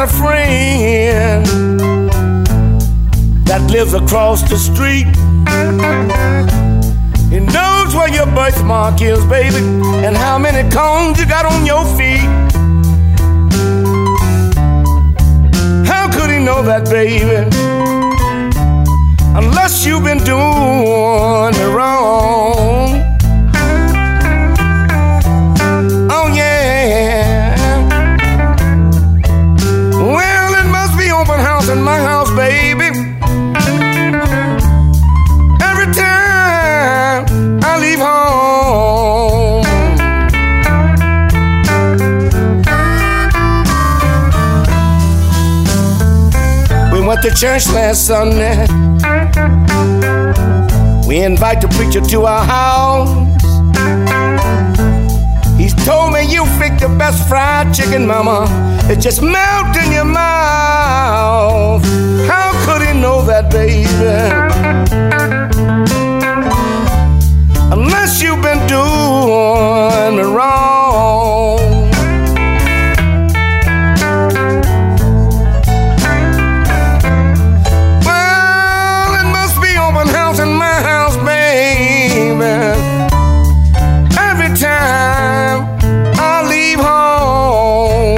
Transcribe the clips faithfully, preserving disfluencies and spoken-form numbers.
a friend that lives across the street. He knows where your birthmark is, baby, and how many cones you got on your feet. How could he know that, baby? Unless you've been doing it wrong. Oh yeah. Well, it must be open house in my house, baby. Every time I leave home. We went to church last Sunday. We invite the preacher to our house. He's told me you picked the best fried chicken, mama. It just melted in your mouth. How could he know that, baby? Unless you've been doing me wrong. Every time I leave home.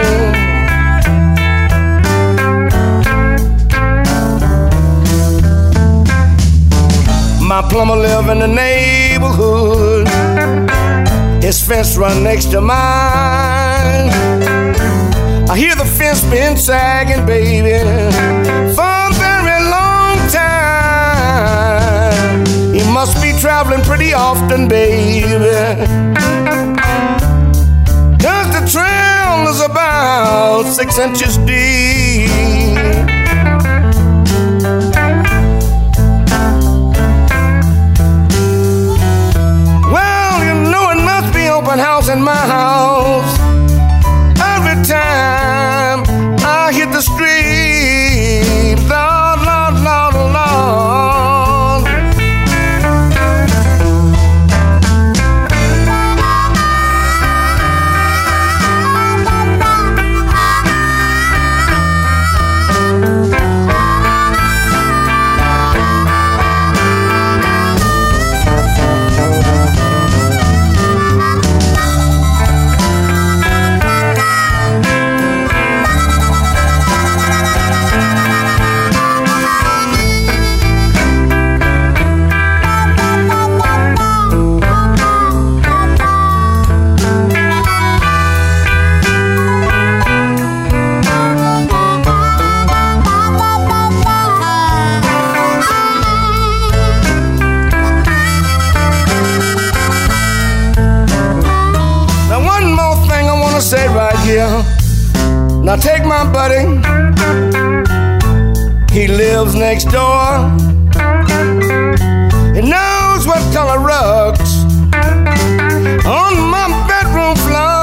My plumber live in the neighborhood. His fence run next to mine. I hear the fence been sagging, baby, for a very long time. He must be traveling pretty often, baby, 'cause the trail is about six inches deep. Well, you know it must be open house in my house. Every time I hit the street, Lord, Lord, Lord, Lord. Say right here, now take my buddy, he lives next door. He knows what color rugs on my bedroom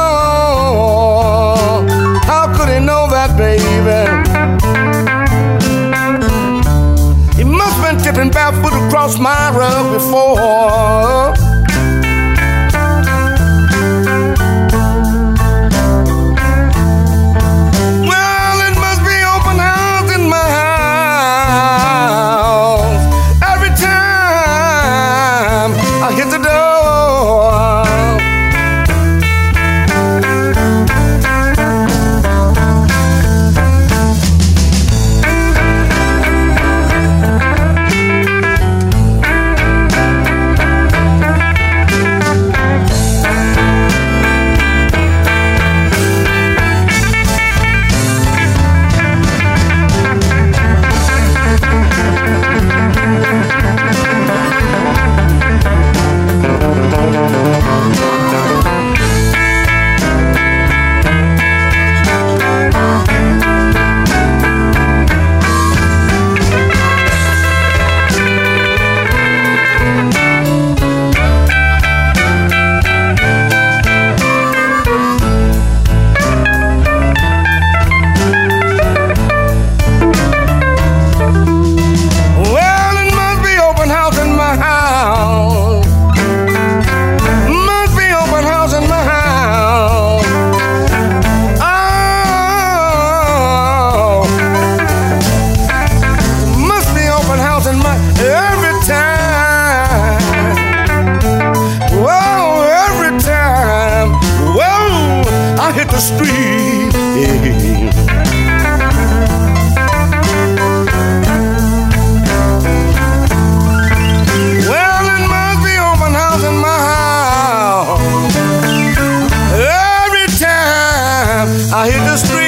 floor. How could he know that, baby? He must have been tipping barefoot across my rug before. street. Well, it must be open house in my house every time I hit the street.